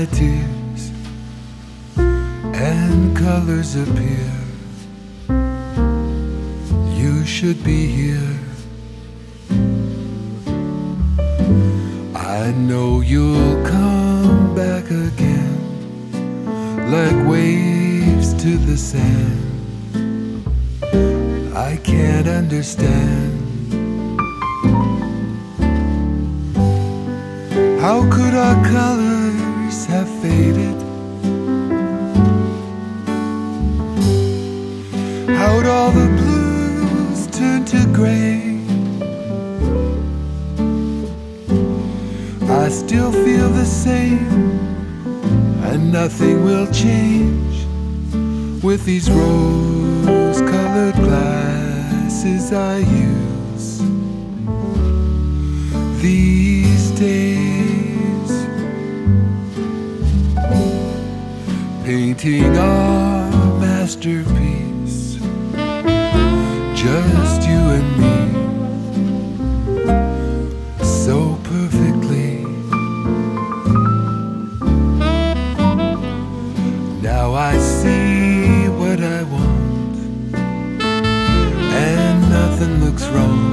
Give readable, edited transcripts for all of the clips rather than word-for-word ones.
my tears and colors appear. You should be here. I know you'll come back again, like waves to the sand. I can't understand. How could our colors have faded? How'd all the blues turn to gray? I still feel the same, and nothing will change with these rose-colored glasses I use these days, painting our masterpiece, just you and me, so perfectly. Now I see what I want, and nothing looks wrong.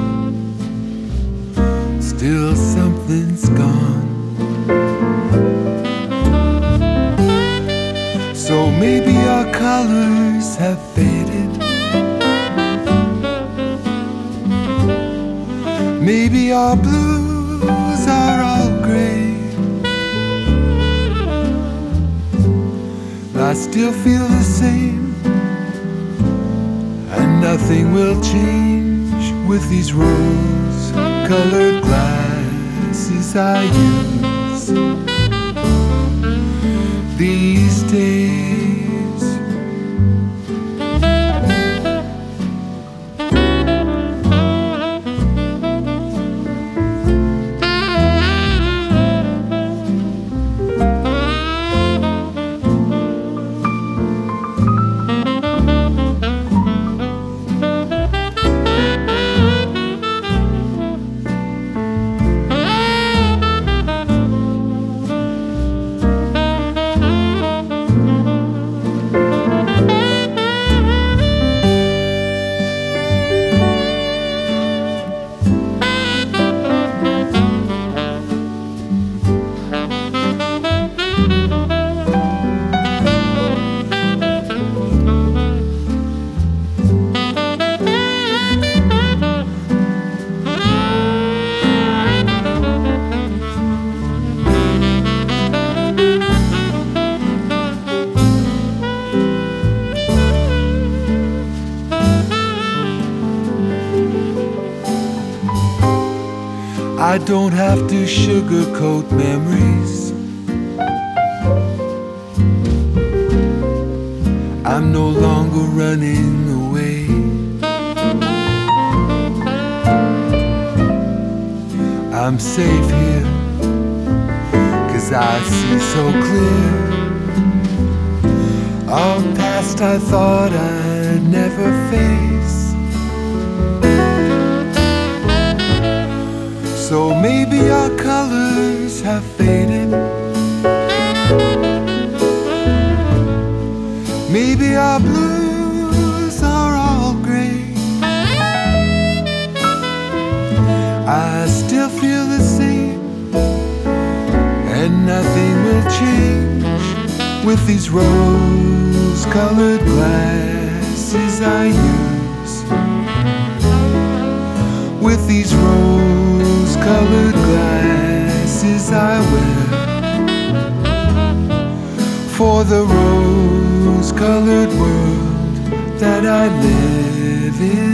Still something's gone. So maybe our colors have faded. Maybe our blues are all gray. I still feel the same, and nothing will change with these rose-colored glasses I use these days. I don't have to sugarcoat memories. I'm no longer running away. I'm safe here, 'cause I see so clear. All past I thought I'd never face. So maybe our colors have faded. Maybe our blues are all gray. I still feel the same, and nothing will change with these rose-colored glasses I use, with these rose-colored glasses I wear, for the rose-colored world that I live in.